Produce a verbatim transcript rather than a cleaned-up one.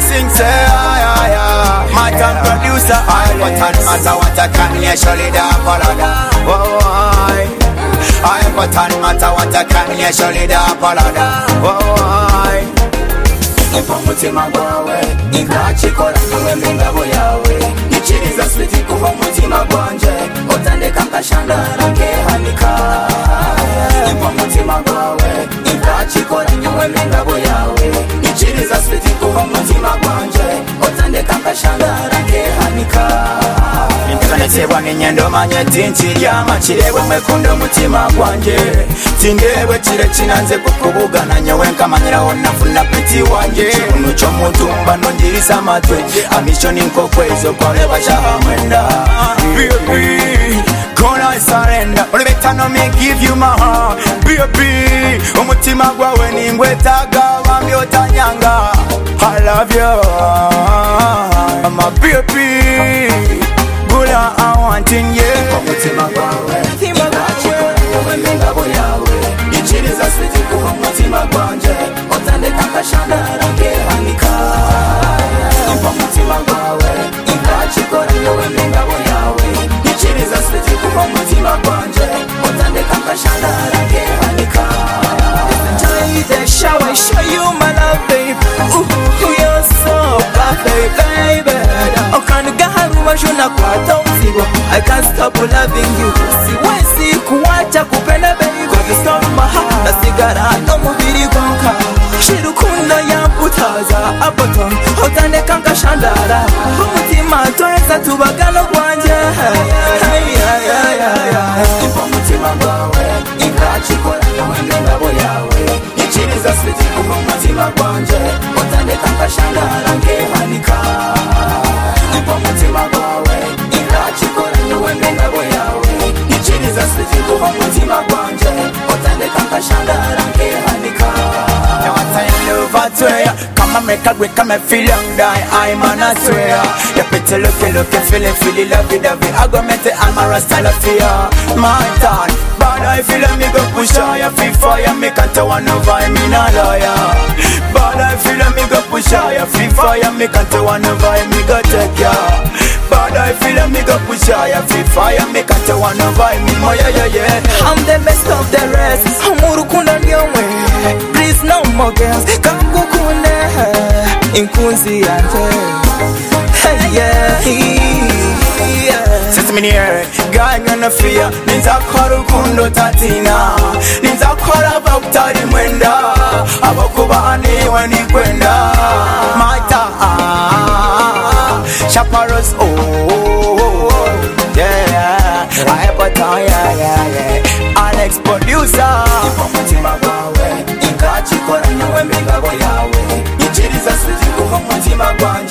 sing say ay ay ay. My time producer I but no matter what I can hear surely da palada. Oh I I but no matter what I can hear surely da palada. Oh I Mutima gwawe ingachikora nawe mingabo yawe nichiriza switi kuva mutima gwanje otandeka nkashandara ngehanika imva mutima gwawe ingachikora nawe mingabo yawe nichiriza switi kuva mutima gwanje otandeka nkashandara ngehanika Nitebwa ngenyendo manye tinchirya chirebwe mwekundo mutima gwanje tindebwe chire chinanze kukubuga na nyewe nkamanyiraho nafuna peti wanje chibuno cho mutumba nondirisa matwe amisho ninkokwezo kore bashaha mwenda baby gonna surrender olebeta no me give you my heart baby umutima gwawe ningwetaga bambi otanyanga I love you my baby Bula I want in you Mutima gwawe Mutima gwawe Mingabo yawe Ichiriza switi kuwa mutima gwanje Otandeka nkashandara ngehanika Impa mutima gwawe Ingachikora yawe mingabo yawe Ichiriza switi kuwa mutima gwanje Otandeka nkashandara ngehanika Take the shower, show you my love babe Ooh, you're so perfect baby I can't stop loving you. Siwezi kuacha kupenda baby. Cause it's not my heart. Nasigara no mubiri gonka. Shirukunda ya butaza abaton. Otane kanka shandara. Umutima toeza tubagano gwanje. Hey yeah yeah yeah yeah. Impa mutima gwawe. Ingachikora yawe mingabo yawe. Ichiriza switi kuva mutima gwanje. Otane kanka shandara ngehanika. Impa mutima gwawe. Ingachikora yawe mingabo yawe. Ichiriza switi kuva mutima gwanje. Otandeka nkashandara ngehanika. Now I tell you love I swear. Come and make a great, come and feel young die. I'm on I swear. You pretty looking, looking, feeling, feeling lovey, lovey. I go make the Amara style of fear. My turn, but I feel like me go push on you. Feel fire, me can't tell one over, I'm in a lawyer. But I feel like me go push on you. Feel fire, me can't tell one over, me go take ya. But I feel like me go push on you. Feel fire, me can't tell one over, me more yeah yeah yeah. I'm the best of the rest. Amurukunda nyomwe. Please no more girls. Kamukunda inkunzi yante. Hey yeah yeah. Since me near, guy gonna fear. Ninza kora kundo tatina. Ninza kora bautari mwenda. Abokubani wani kwenda. Maita chaparos oh yeah. I ever tell yeah yeah yeah. Alex producer. Mutima gwawe ingachikora nawe mingabo yawe. Ichiriza switi kuva mutima gwanje.